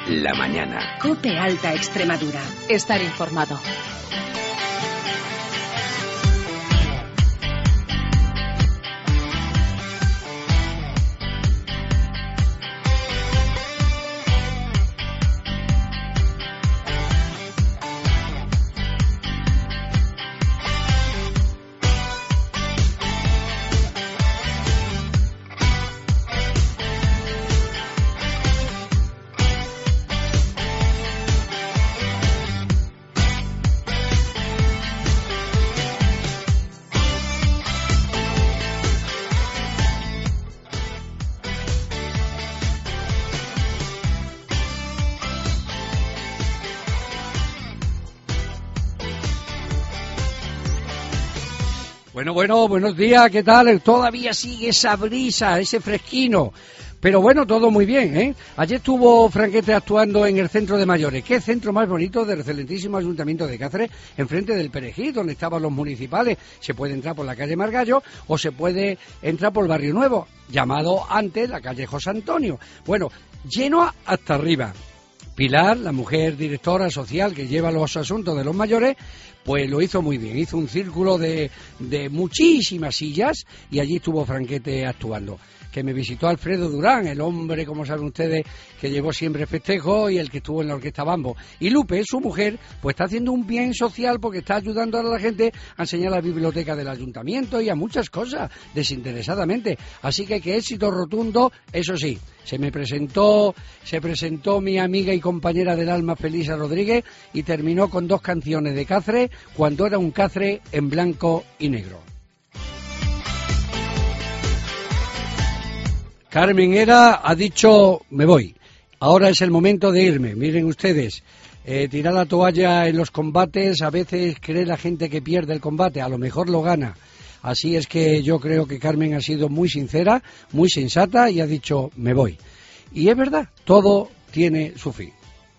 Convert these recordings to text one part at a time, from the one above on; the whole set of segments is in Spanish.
la mañana. COPE Alta Extremadura. Estar informado. Bueno, buenos días, ¿qué tal? Todavía sigue esa brisa, ese fresquino. Pero bueno, todo muy bien, ¿eh? Ayer estuvo Franquete actuando en el centro de mayores. ¿Qué centro más bonito del excelentísimo Ayuntamiento de Cáceres? Enfrente del Perejil, donde estaban los municipales. Se puede entrar por la calle Margallo o se puede entrar por el Barrio Nuevo, llamado antes la calle José Antonio. Bueno, lleno hasta arriba. Pilar, la mujer directora social que lleva los asuntos de los mayores, pues lo hizo muy bien. Hizo un círculo de muchísimas sillas y allí estuvo Franquete actuando. Que me visitó Alfredo Durán, el hombre, como saben ustedes, que llevó siempre festejo y el que estuvo en la Orquesta Bambo. Y Lupe, su mujer, pues está haciendo un bien social porque está ayudando a la gente a enseñar la biblioteca del ayuntamiento y a muchas cosas, desinteresadamente. Así que éxito rotundo, eso sí. Se presentó mi amiga y compañera del alma, Felisa Rodríguez, y terminó con 2 canciones de Cáceres, cuando era un Cáceres en blanco y negro. Carmen Era ha dicho, me voy, ahora es el momento de irme. Miren ustedes, tirar la toalla en los combates, a veces cree la gente que pierde el combate, a lo mejor lo gana. Así es que yo creo que Carmen ha sido muy sincera, muy sensata y ha dicho, me voy. Y es verdad, todo tiene su fin.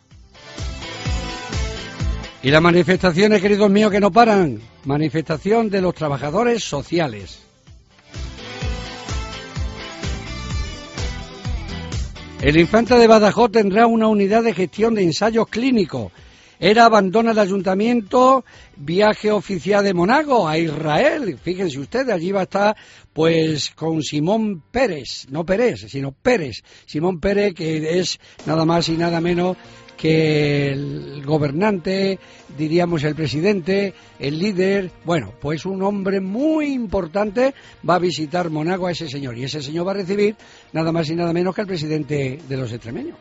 Y las manifestaciones, queridos míos, que no paran. Manifestación de los trabajadores sociales. El Infanta de Badajoz tendrá una unidad de gestión de ensayos clínicos. Era abandona el ayuntamiento, viaje oficial de Monago a Israel. Fíjense ustedes, allí va a estar pues con Simón Pérez, no Pérez, sino Pérez. Simón Pérez, que es nada más y nada menos que el gobernante, diríamos el presidente, el líder. Bueno, pues un hombre muy importante va a visitar Monago a ese señor. Y ese señor va a recibir nada más y nada menos que al presidente de los extremeños.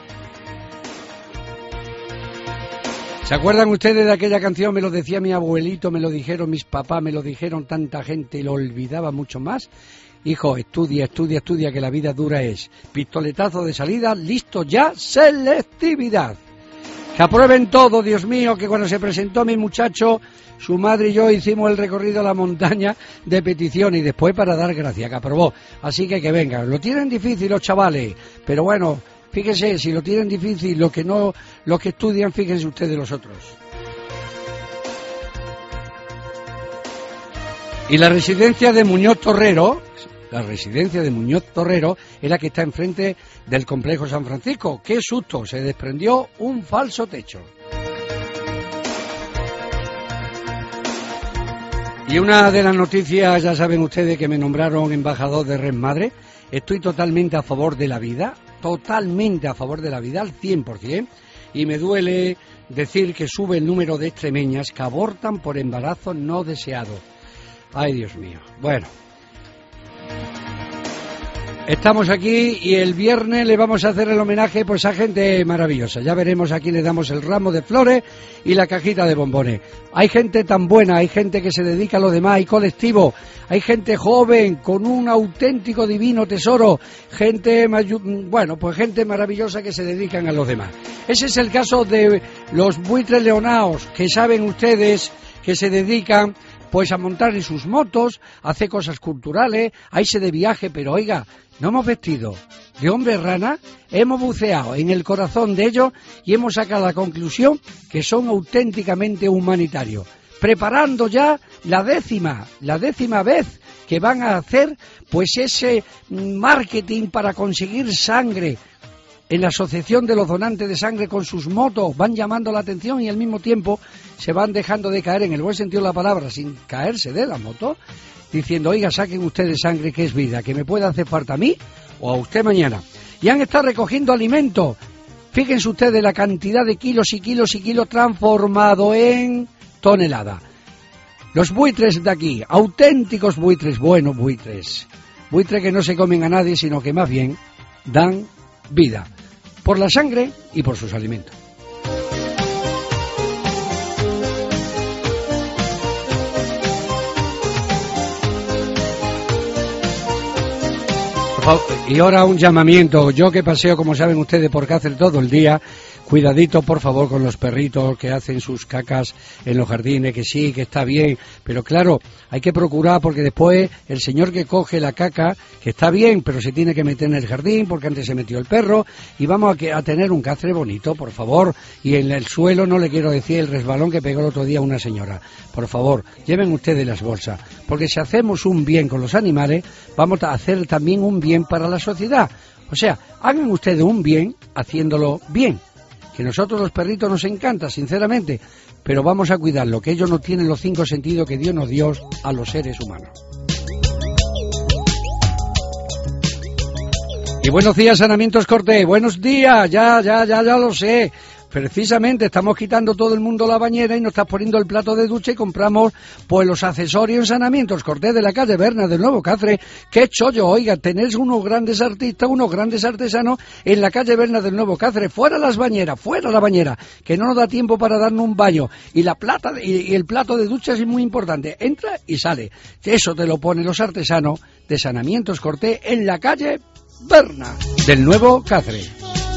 ¿Se acuerdan ustedes de aquella canción? Me lo decía mi abuelito, me lo dijeron mis papás, me lo dijeron tanta gente y lo olvidaba mucho más. Hijo, estudia, que la vida dura es. Pistoletazo de salida, listo ya, selectividad. Que aprueben todo, Dios mío, que cuando se presentó mi muchacho, su madre y yo hicimos el recorrido a la montaña de petición y después para dar gracias, que aprobó. Así que vengan, lo tienen difícil los chavales, pero bueno, fíjense, si lo tienen difícil, los que estudian, fíjense ustedes los otros. Y la residencia de Muñoz Torrero es la que está enfrente del complejo San Francisco. ¡Qué susto! Se desprendió un falso techo. Y una de las noticias, ya saben ustedes que me nombraron embajador de Red Madre. Estoy totalmente a favor de la vida, al 100%, y me duele decir que sube el número de extremeñas que abortan por embarazo no deseado. Ay, Dios mío. Bueno, estamos aquí y el viernes le vamos a hacer el homenaje pues a gente maravillosa. Ya veremos a quién le damos el ramo de flores y la cajita de bombones. Hay gente tan buena, hay gente que se dedica a lo demás, hay colectivo, hay gente joven con un auténtico divino tesoro, gente maravillosa que se dedican a los demás. Ese es el caso de los buitres leonaos, que saben ustedes que se dedican pues a montar en sus motos, a hacer cosas culturales, a irse de viaje, pero oiga, no hemos vestido de hombre rana, hemos buceado en el corazón de ellos y hemos sacado la conclusión que son auténticamente humanitarios, preparando ya la décima vez que van a hacer pues ese marketing para conseguir sangre. en la Asociación de los Donantes de Sangre con sus motos, van llamando la atención y al mismo tiempo se van dejando de caer, en el buen sentido de la palabra, sin caerse de la moto, diciendo, oiga, saquen ustedes sangre, que es vida, que me puede hacer falta a mí o a usted mañana. Y han estado recogiendo alimentos. Fíjense ustedes la cantidad de kilos y kilos y kilos transformado en tonelada. Los buitres de aquí, auténticos buitres, buenos buitres. Buitres que no se comen a nadie, sino que más bien dan vida. Por la sangre y por sus alimentos. Y ahora un llamamiento, yo que paseo, como saben ustedes, por Cáceres todo el día, cuidadito por favor con los perritos que hacen sus cacas en los jardines, que sí, que está bien, pero claro, hay que procurar porque después el señor que coge la caca, que está bien, pero se tiene que meter en el jardín porque antes se metió el perro, y vamos a tener un Cáceres bonito, por favor, y en el suelo no le quiero decir el resbalón que pegó el otro día una señora, por favor, lleven ustedes las bolsas, porque si hacemos un bien con los animales, vamos a hacer también un bien para la sociedad, o sea, hagan ustedes un bien haciéndolo bien. Que nosotros los perritos nos encanta, sinceramente, pero vamos a cuidarlo, que ellos no tienen los 5 sentidos que Dios nos dio a los seres humanos. Y buenos días, Sanamientos Cortés, buenos días, ya lo sé. Precisamente estamos quitando todo el mundo la bañera y nos estás poniendo el plato de ducha y compramos pues los accesorios en Sanamientos Cortés de la calle Berna del Nuevo Cáceres. ¡Qué chollo! Oiga, tenéis unos grandes artistas, unos grandes artesanos en la calle Berna del Nuevo Cáceres. Fuera las bañeras, fuera la bañera, que no nos da tiempo para darnos un baño. Y la plata y el plato de ducha es muy importante. Entra y sale. Eso te lo ponen los artesanos de Sanamientos Cortés en la calle Berna del Nuevo Cáceres.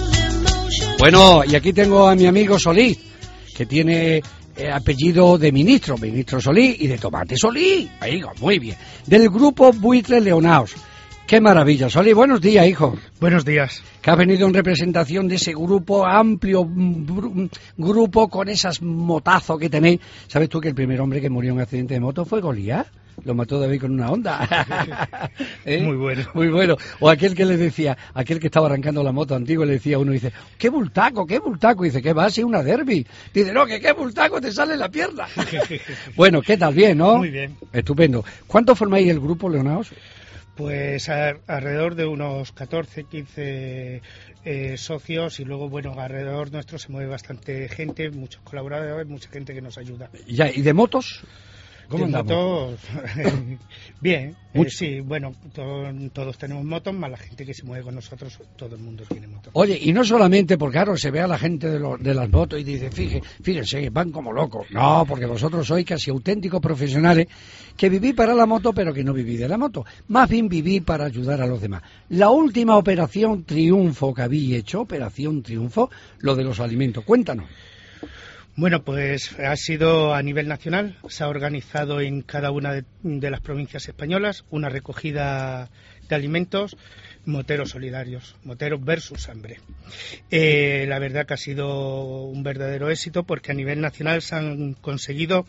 Bueno, y aquí tengo a mi amigo Solís, que tiene apellido de ministro Solís y de tomate Solís. Amigo, muy bien. Del grupo Buitres Leonaos. ¡Qué maravilla! Solís, buenos días, hijo. Buenos días. Que has venido en representación de ese grupo, amplio grupo con esas motazos que tenéis. ¿Sabes tú que el primer hombre que murió en un accidente de moto fue Goliat? Lo mató David con una Honda. ¿Eh? Muy bueno. Muy bueno. O aquel que le decía, aquel que estaba arrancando la moto antigua, le decía a uno, dice, ¡qué bultaco, qué bultaco! Y dice, ¿qué va? Si una derby. Dice, no, que qué bultaco, te sale la pierna. Bueno, ¿qué tal? Bien, ¿no? Muy bien. Estupendo. ¿Cuánto formáis el grupo, Leonaos? Pues alrededor de unos 14, 15 socios y luego, bueno, alrededor nuestro se mueve bastante gente, muchos colaboradores, mucha gente que nos ayuda. Ya, ¿y de motos? ¿Cómo de andamos? motos, bien, sí, bueno, todos tenemos motos, más la gente que se mueve con nosotros, todo el mundo tiene motos. Oye, y no solamente porque, claro, se ve a la gente de las motos y dice, fíjense, van como locos. No, porque vosotros sois casi auténticos profesionales que vivís para la moto, pero que no vivís de la moto. Más bien vivís para ayudar a los demás. La última Operación Triunfo que habéis hecho, Operación Triunfo, lo de los alimentos. Cuéntanos. Bueno, pues ha sido a nivel nacional, se ha organizado en cada una de las provincias españolas una recogida de alimentos, moteros solidarios, moteros versus hambre. La verdad que ha sido un verdadero éxito porque a nivel nacional se han conseguido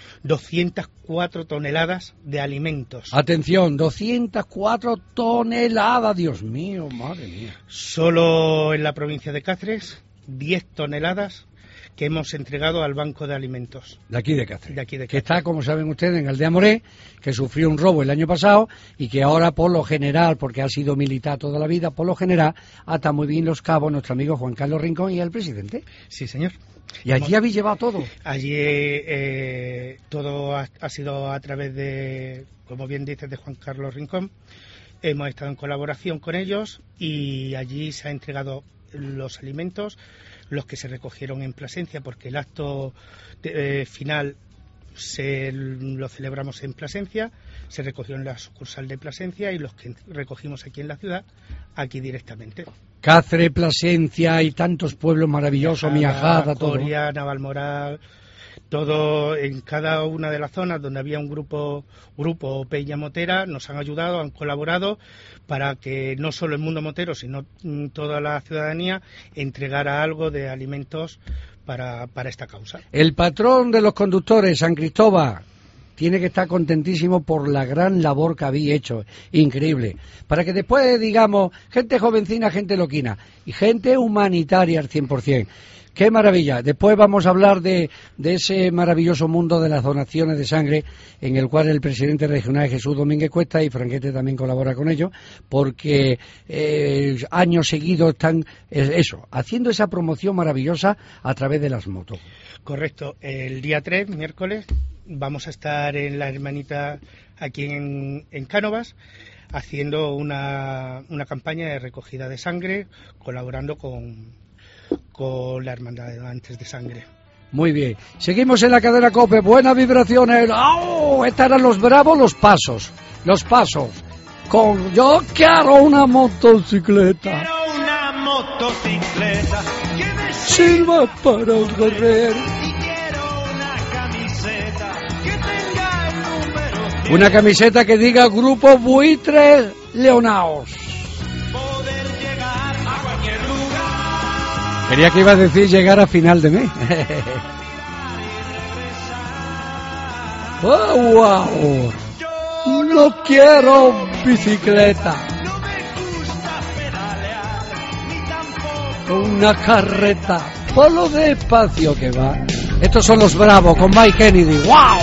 204 toneladas de alimentos. Atención, 204 toneladas, Dios mío, madre mía. Solo en la provincia de Cáceres, 10 toneladas que hemos entregado al Banco de Alimentos. De aquí de Cáceres. De aquí de Cáceres. Que está, como saben ustedes, en Aldea Moré, que sufrió un robo el año pasado y que ahora, por lo general, porque ha sido militar toda la vida, por lo general, ata muy bien los cabos nuestro amigo Juan Carlos Rincón y el presidente. Sí, señor. ¿Y allí habéis llevado todo? Allí todo ha sido a través de, como bien dices, de Juan Carlos Rincón. Hemos estado en colaboración con ellos y allí se ha entregado los alimentos, los que se recogieron en Plasencia, porque el acto final lo celebramos en Plasencia, se recogió en la sucursal de Plasencia y los que recogimos aquí en la ciudad, aquí directamente. Cáceres, Plasencia y tantos pueblos maravillosos, Miajada, todo. Coria, Navalmoral, todo en cada una de las zonas donde había un grupo Peña Motera, nos han ayudado, han colaborado para que no solo el mundo motero, sino toda la ciudadanía entregara algo de alimentos para esta causa. El patrón de los conductores, San Cristóbal, tiene que estar contentísimo por la gran labor que habéis hecho, increíble, para que después digamos, gente jovencina, gente loquina, y gente humanitaria al 100%. ¡Qué maravilla! Después vamos a hablar de ese maravilloso mundo de las donaciones de sangre, en el cual el presidente regional Jesús Domínguez Cuesta, y Franquete también colabora con ello, porque años seguidos están, haciendo esa promoción maravillosa a través de las motos. Correcto. El día 3, miércoles, vamos a estar en La Hermanita, aquí en Cánovas, haciendo una campaña de recogida de sangre, colaborando con la Hermandad de Donantes de Sangre. Muy bien. Seguimos en la cadena COPE. Buenas vibraciones. ¡Oh! Estos eran los bravos, los pasos. Con yo quiero una motocicleta. Quiero una motocicleta que me sirva para correr. Y quiero una camiseta que tenga el número. Una camiseta que diga Grupo Buitre Leonaos. Poder llegar a cualquier lugar. Quería que iba a decir llegar a final de mes. ¡Wow! No quiero bicicleta. No me gusta pedalear, ni tampoco Una carreta. Por lo despacio que va. Estos son los bravos con Mike Kennedy. ¡Wow!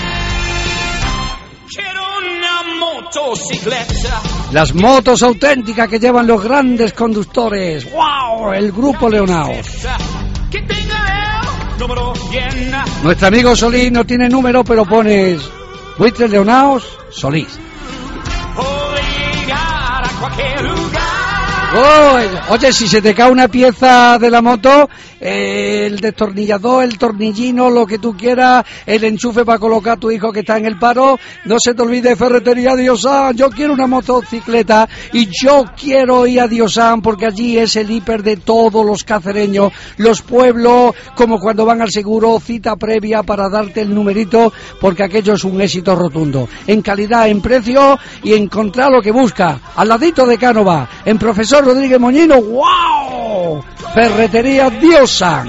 quiero una motocicleta. Las motos auténticas que llevan los grandes conductores. ¡Wow! El Grupo Leonaos. Que tenga el número bien. Nuestro amigo Solís no tiene número, pero pones Buitres Leonaos Solís. Poder llegar a cualquier lugar. Oye, si se te cae una pieza de la moto, el destornillador, el tornillino, lo que tú quieras, el enchufe para colocar a tu hijo que está en el paro, no se te olvide Ferretería Diosán. Yo quiero una motocicleta y yo quiero ir a Diosán porque allí es el hiper de todos los cacereños, los pueblos, como cuando van al seguro, cita previa para darte el numerito, porque aquello es un éxito rotundo, en calidad, en precio y encontrar lo que busca, al ladito de Cánova, en Profesor Rodríguez Moñino. ¡Wow! Ferretería Diosán.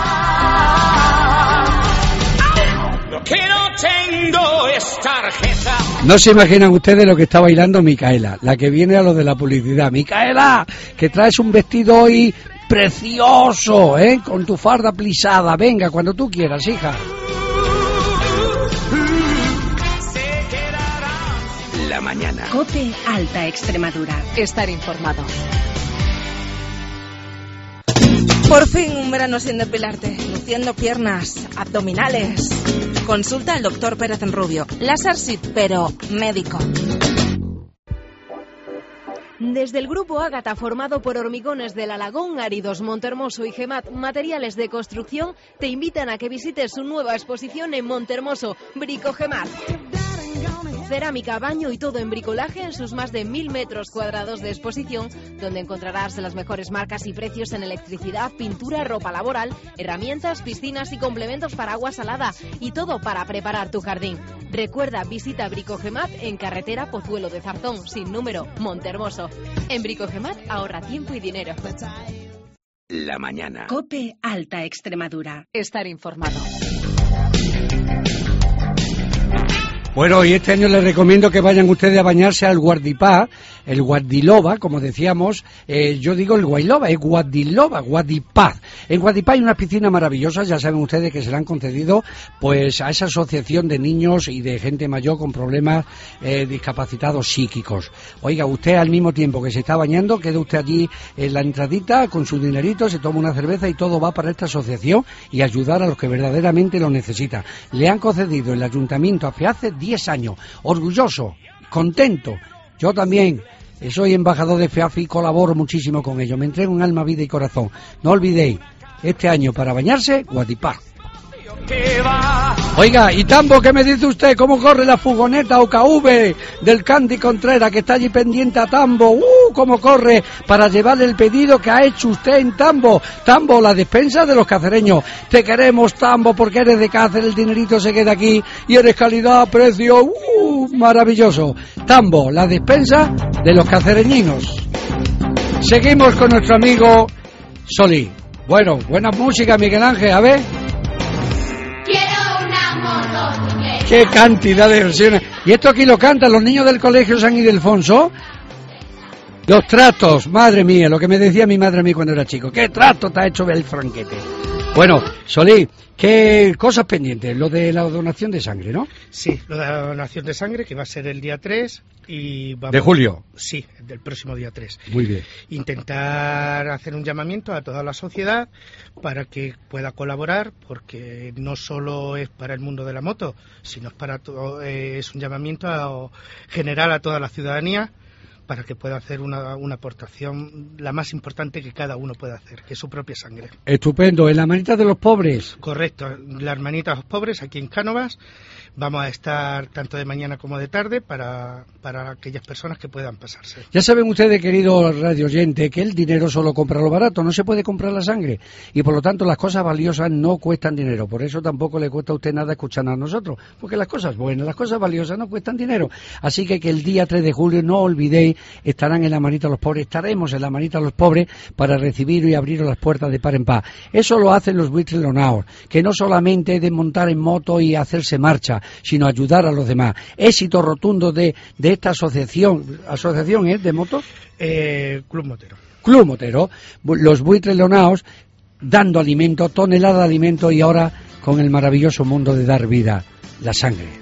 Lo que no tengo es tarjeta. No se imaginan ustedes lo que está bailando Micaela, la que viene a lo de la publicidad. Micaela, que traes un vestido hoy precioso, con tu farda plisada. Venga, cuando tú quieras, hija. La mañana. COPE Alta Extremadura. Estar informado. Por fin un verano sin depilarte, luciendo piernas, abdominales. Consulta al doctor Pérez en Rubio. Láser sí, pero médico. Desde el Grupo Ágata, formado por Hormigones del Alagón, Áridos, Montermoso y Gemat Materiales de Construcción, te invitan a que visites su nueva exposición en Montermoso, Bricogemat. Cerámica, baño y todo en bricolaje en sus más de 1000 metros cuadrados de exposición, donde encontrarás las mejores marcas y precios en electricidad, pintura, ropa laboral, herramientas, piscinas y complementos para agua salada y todo para preparar tu jardín. Recuerda, visita Bricogemat en carretera Pozuelo de Zarzón, sin número, Montermoso. En Bricogemat ahorra tiempo y dinero. La mañana. COPE Alta Extremadura. Estar informado. Bueno, y este año les recomiendo que vayan ustedes a bañarse al Guardipá, el Guardiloba, como decíamos, yo digo el Guayloba, es Guardiloba, Guardipaz. En Guardipá hay unas piscinas maravillosas, ya saben ustedes que se le han concedido pues a esa asociación de niños y de gente mayor con problemas discapacitados psíquicos. Oiga, usted al mismo tiempo que se está bañando, queda usted allí en la entradita con su dinerito, se toma una cerveza y todo va para esta asociación y ayudar a los que verdaderamente lo necesitan. Le han concedido el ayuntamiento hace 10 años, orgulloso, contento. Yo también soy embajador de FEAFI y colaboro muchísimo con ellos. Me entrego en alma, vida y corazón. No olvidéis, este año para bañarse, Guadipá. Oiga, y Tambo, ¿qué me dice usted? ¿Cómo corre la furgoneta OKV del Candy Contreras, que está allí pendiente a Tambo? ¿Cómo corre para llevarle el pedido que ha hecho usted en Tambo? Tambo, la despensa de los cacereños. Te queremos, Tambo, porque eres de Cáceres, el dinerito se queda aquí y eres calidad, precio, maravilloso. Tambo, la despensa de los cacereñinos. Seguimos con nuestro amigo Solí. Bueno, buena música, Miguel Ángel, a ver. ¡Qué cantidad de versiones! Y esto aquí lo cantan los niños del colegio San Ildefonso. Los tratos, madre mía, lo que me decía mi madre a mí cuando era chico. ¿Qué trato te ha hecho el Franquete? Bueno, Solí, ¿qué cosas pendientes? Lo de la donación de sangre, ¿no? Sí, lo de la donación de sangre, que va a ser el día 3 y vamos... ¿De julio? Sí, del próximo día 3. Muy bien. Intentar hacer un llamamiento a toda la sociedad para que pueda colaborar, porque no solo es para el mundo de la moto, sino es para todo, es un llamamiento general a toda la ciudadanía, para que pueda hacer una aportación la más importante que cada uno puede hacer, que es su propia sangre. Estupendo. ¿En la manita de los pobres? Correcto. Las manitas de los pobres, aquí en Cánovas, vamos a estar tanto de mañana como de tarde para aquellas personas que puedan pasarse. Ya saben ustedes, queridos radio oyentes, que el dinero solo compra lo barato, no se puede comprar la sangre. Y por lo tanto las cosas valiosas no cuestan dinero. Por eso tampoco le cuesta a usted nada escucharnos a nosotros. Porque las cosas buenas, las cosas valiosas no cuestan dinero. Así que el día 3 de julio, no olvidéis, estarán en la manita de los pobres, estaremos en la manita de los pobres para recibir y abrir las puertas de par en par. Eso lo hacen los buitres leonaos, que no solamente es de montar en moto y hacerse marcha, sino ayudar a los demás. Éxito rotundo de esta asociación de motos. Club Motero. Club Motero, los buitres leonaos dando alimento, tonelada de alimento, y ahora con el maravilloso mundo de dar vida, la sangre.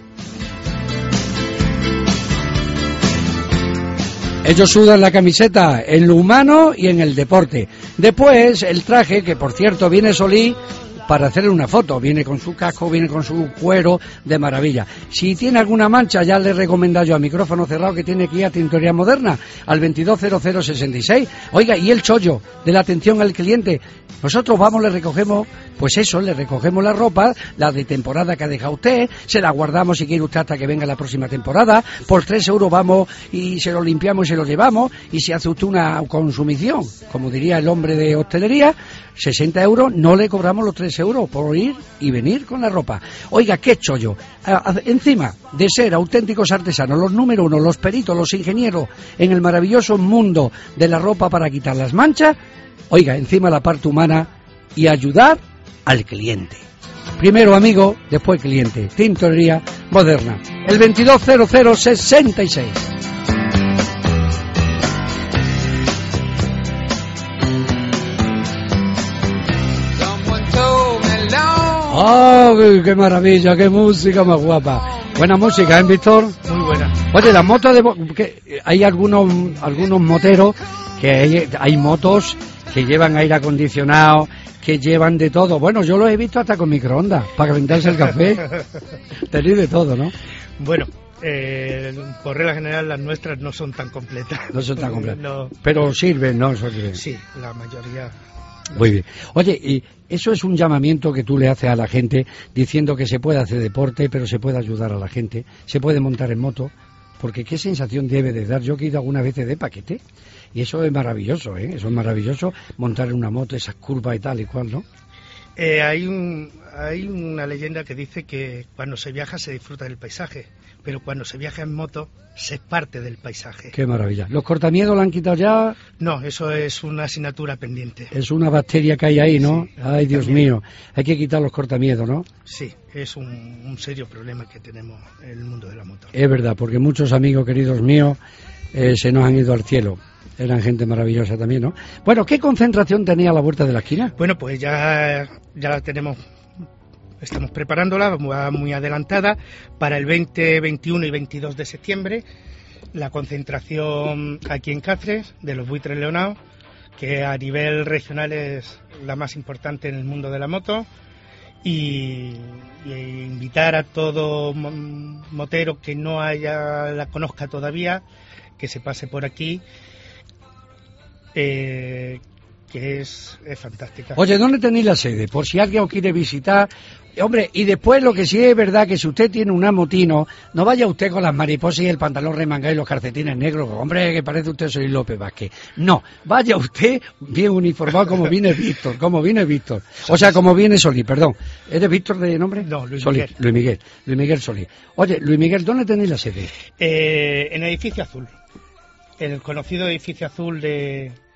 Ellos sudan la camiseta en lo humano y en el deporte. Después, el traje, que por cierto viene Solí para hacerle una foto, viene con su casco, viene con su cuero, de maravilla. Si tiene alguna mancha, ya le he recomendado yo a micrófono cerrado que tiene que ir a Tintorería Moderna, al 220066. Oiga, y el chollo de la atención al cliente, nosotros vamos, le recogemos, pues eso, le recogemos la ropa, la de temporada que ha dejado usted, se la guardamos si quiere usted hasta que venga la próxima temporada, por 3 euros vamos y se lo limpiamos y se lo llevamos, y si hace usted una consumición, como diría el hombre de hostelería, 60 euros, no le cobramos los 3 euros por ir y venir con la ropa. Oiga, qué chollo. Encima de ser auténticos artesanos, los número uno, los peritos, los ingenieros en el maravilloso mundo de la ropa para quitar las manchas, oiga, encima la parte humana y ayudar al cliente. Primero amigo, después cliente. Tintorería Moderna. El 220066. ¡Oh, qué maravilla! ¡Qué música más guapa! Buena música, ¿eh, Víctor? Muy buena. Oye, las motos hay algunos moteros que hay motos que llevan aire acondicionado, que llevan de todo. Bueno, yo lo he visto hasta con microondas para calentarse el café. Tenéis de todo, ¿no? Bueno, por regla general las nuestras no son tan completas. No son tan completas. No. Pero sirven, ¿no? Sirven. Sí, la mayoría. Muy bien. Oye, y eso es un llamamiento que tú le haces a la gente diciendo que se puede hacer deporte, pero se puede ayudar a la gente, se puede montar en moto, porque qué sensación debe de dar. Yo he ido algunas veces de paquete y eso es maravilloso, ¿eh? Eso es maravilloso, montar en una moto, esas curvas y tal y cual, ¿no? Hay una leyenda que dice que cuando se viaja se disfruta del paisaje, pero cuando se viaja en moto se es parte del paisaje. Qué maravilla. ¿Los cortamiedos lo han quitado ya? No, eso es una asignatura pendiente. Es una bacteria que hay ahí, ¿no? Sí, ay, Dios mío. Hay que quitar los cortamiedos, ¿no? Sí, es un serio problema que tenemos en el mundo de la moto. Es verdad, porque muchos amigos queridos míos se nos han ido al cielo. Eran gente maravillosa también, ¿no? Bueno, ¿qué concentración tenía a la vuelta de la esquina? Bueno, pues ya la tenemos, estamos preparándola, va muy adelantada, para el 20, 21 y 22 de septiembre, la concentración aquí en Cáceres de los buitres leonaos, que a nivel regional es la más importante en el mundo de la moto, y invitar a todo motero que no la conozca todavía, que se pase por aquí, que es fantástica. Oye, ¿dónde tenéis la sede? Por si alguien os quiere visitar. Hombre, y después lo que sí es verdad que si usted tiene una motino, no vaya usted con las mariposas y el pantalón remangado y los calcetines negros, hombre, que parece usted soy López Vázquez. No, vaya usted bien uniformado como viene Víctor, O sea, como viene Solí, perdón. ¿Eres Víctor de nombre? No, Luis Solí, Miguel. Luis Miguel Solí. Oye, Luis Miguel, ¿dónde tenéis la sede? En el edificio azul. En el conocido edificio azul de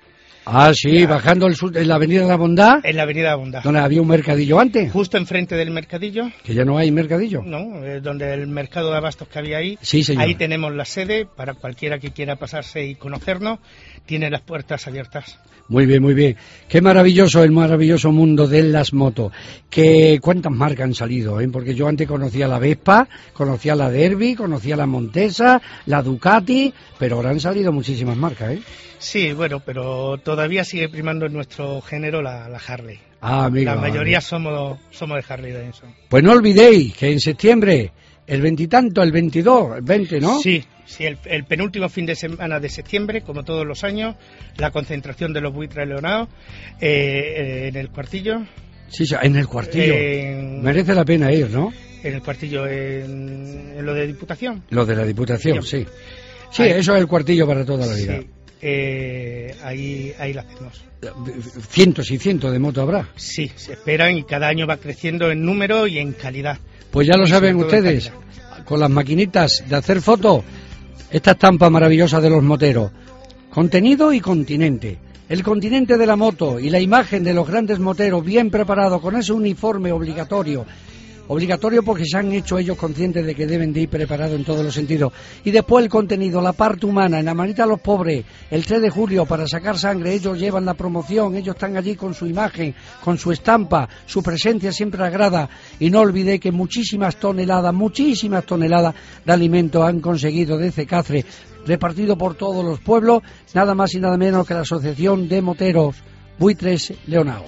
Ah, sí, bajando en la Avenida de la Bondad. En la Avenida de la Bondad. Donde había un mercadillo antes. Justo enfrente del mercadillo. Que ya no hay mercadillo. No, donde el mercado de abastos que había ahí. Sí, señor. Ahí tenemos la sede para cualquiera que quiera pasarse y conocernos. Tiene las puertas abiertas. Muy bien, muy bien. Qué maravilloso el maravilloso mundo de las motos. ¿Cuántas marcas han salido? Porque yo antes conocía la Vespa, conocía la Derby, conocía la Montesa, la Ducati, pero ahora han salido muchísimas marcas, ¿eh? Sí, bueno, pero todavía sigue primando en nuestro género la Harley. Ah, amigo. La mayoría somos de Harley Davidson. Pues no olvidéis que en septiembre, el 20 el 22, el 20, ¿no? Sí, el penúltimo fin de semana de septiembre, como todos los años, la concentración de los buitres leonados en el Cuartillo. Sí, en el Cuartillo. Merece la pena ir, ¿no? En el Cuartillo, en lo de Diputación. Lo de la Diputación, sí. Sí, ahí, eso es el Cuartillo para toda la vida. Sí. Ahí la hacemos. Cientos y cientos de motos habrá. Sí, se esperan y cada año va creciendo en número y en calidad. Pues ya lo saben ustedes, con las maquinitas de hacer fotos, esta estampa maravillosa de los moteros. Contenido y continente. El continente de la moto y la imagen de los grandes moteros bien preparados con ese uniforme obligatorio porque se han hecho ellos conscientes de que deben de ir preparados en todos los sentidos. Y después el contenido, la parte humana, en la manita a los pobres, el 3 de julio para sacar sangre, ellos llevan la promoción, ellos están allí con su imagen, con su estampa, su presencia siempre agrada. Y no olvidé que muchísimas toneladas de alimentos han conseguido desde Cáceres, repartido por todos los pueblos, nada más y nada menos que la Asociación de Moteros Buitres Leonaos.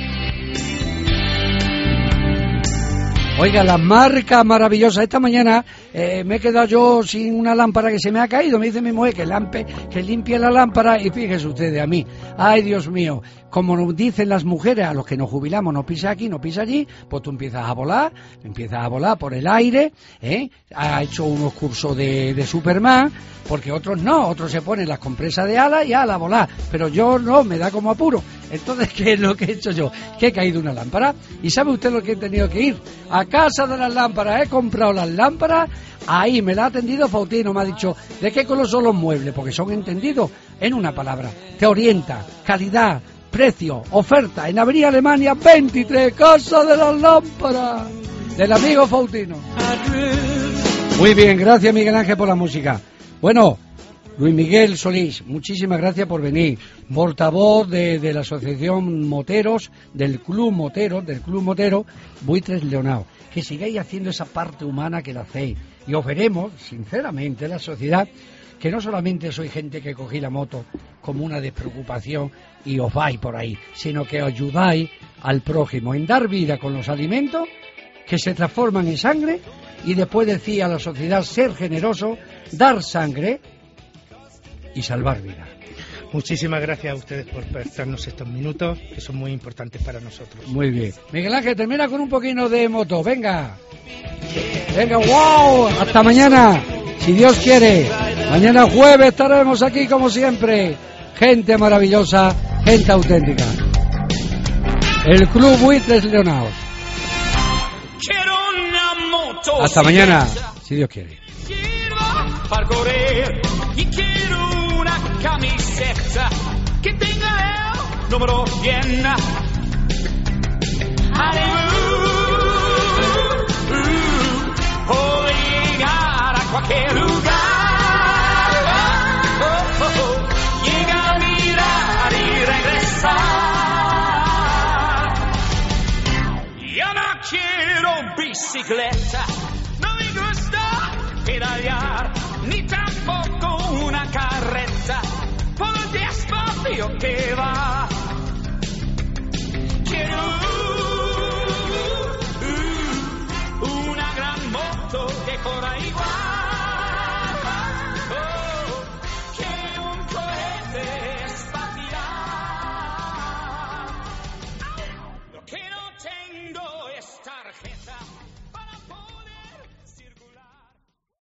Oiga, la marca maravillosa. Esta mañana me he quedado yo sin una lámpara que se me ha caído. Me dice mi mujer que limpie la lámpara y fíjese ustedes a mí. Ay, Dios mío. Como nos dicen las mujeres, a los que nos jubilamos, no pisa aquí, no pisa allí, pues tú empiezas a volar por el aire, ha hecho unos cursos de Superman, porque otros no, otros se ponen las compresas de alas y ala, volar, pero yo no, me da como apuro. Entonces, ¿qué es lo que he hecho yo? Que he caído una lámpara, y ¿sabe usted lo que he tenido que ir? A Casa de las Lámparas, he comprado las lámparas, ahí me la ha atendido Faustino, me ha dicho, ¿de qué color son los muebles? Porque son entendidos en una palabra, te orienta, calidad, precio, oferta, en Avenida Alemania 23, Casa de las Lámparas, del amigo Faustino. Muy bien, gracias Miguel Ángel por la música. Bueno, Luis Miguel Solís, muchísimas gracias por venir, portavoz de la Asociación Moteros, del Club Motero, Buitres Leonaos. Que sigáis haciendo esa parte humana que la hacéis, y os veremos, sinceramente, la sociedad, que no solamente sois gente que cogí la moto como una despreocupación y os vais por ahí, sino que ayudáis al prójimo en dar vida con los alimentos que se transforman en sangre, y después decía a la sociedad ser generoso, dar sangre y salvar vidas. Muchísimas gracias a ustedes por prestarnos estos minutos, que son muy importantes para nosotros. Muy bien. Miguel Ángel, termina con un poquito de moto. Venga, wow, hasta mañana, si Dios quiere. Mañana jueves estaremos aquí como siempre. Gente maravillosa, gente auténtica. El Club Buitres Leonaos. Hasta mañana, si Dios quiere. Y quiero una camiseta que tenga el número 100. Puedo llegar a cualquier lugar. Llega a mirar y regresar. Yo no quiero bicicleta, no me gusta pedalear, ni tampoco una carreta por el despacio que va. Quiero una gran moto que corra igual que un cohete espacial. Lo que no tengo es tarjeta.